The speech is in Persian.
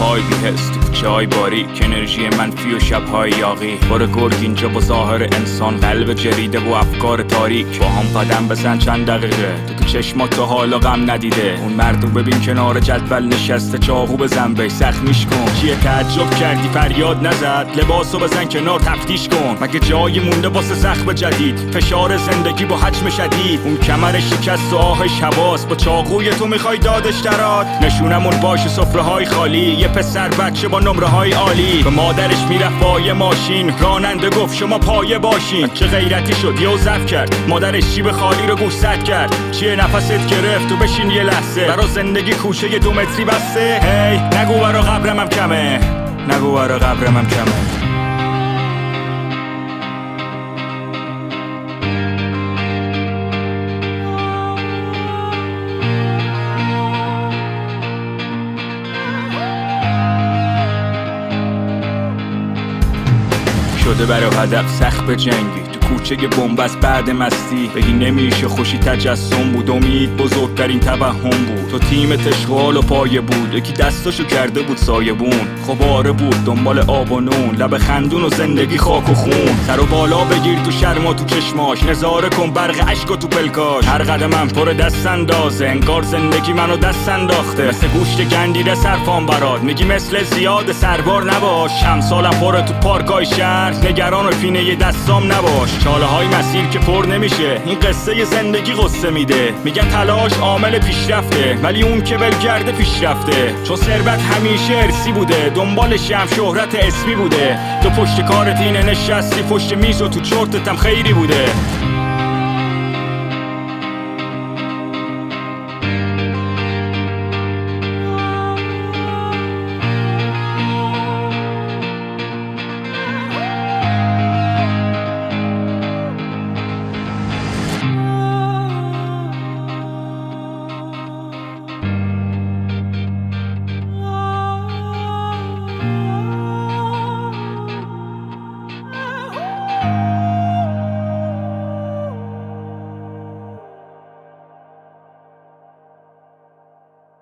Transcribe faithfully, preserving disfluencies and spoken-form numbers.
های بی‌حس تو کوچه های باریک، انرژی منفی و شب‌های یاغی. بار گرگ اینجا با ظاهر انسان، قلب جریده و افکار تاریک. با هم قدم بزن چند دقیقه، تو تو چشمات تو حالا غم ندیده. اون مردو ببین کنار جدول نشسته، چاقو بزن بهش زخمیش کن. چیه تعجب کردی فریاد نزد؟ لباسو بزن کنار تفتیش کن. مگه جایی مونده واسه زخم جدید؟ فشار زندگی با حجم شدید. اون کمر شکست و آهش حواس، با چاقوی تو میخوای دادش درات. نشونمون باشه سفره های خالی، یه پسر بچه با نمره های عالی. به مادرش میرفت با یه ماشین، راننده گفت شما پایه باشین. چه غیرتی شد یهو ضعف کرد، مادرش جیب خالی رو گوشزد کرد. چیه نفست گرفت تو بشین یه لحظه، برا زندگی کوچه یه دو متری بسته. هی نگو برا قبرم هم کمه، نگو برا قبرم هم کمه. شده برای هدف سخت به جنگی، تو کوچه بنبست بعد مستی. بگی نمیشه خوشی تجسم بود، امید بزرگترین توهم بود. تو تیمت اشغال و پایه بود، یکی دستاشو کرده بود سایبون. خب آره بود دنبال آب و نون، لب خندون و زندگی خاک و خون. سر و بالا بگیر تو شرم و تو چشماش، نظاره کن برق عشق و تو پلکاش. هر قدمم پر دست اندازه، انگار زندگی منو دست انداخته. مثل گوشت گندیده صرفان برات، میگی مثل زیاد سربار نباش. امسالم پر تو پارکای شهر، نگران و پینه ی دستام نباش. چاله های مسیر که پر نمیشه، این قصه زندگی قصه میده. میگن تلاش عامل پیشرفته، ولی اون که ولگرده پیشرفته. چون ثروت همیشه ارثی بوده، دنبالش هم شهرت اسمی بوده. تو پشت کارت اینه نشستی پشت میز و تو چرتتم خیری بوده.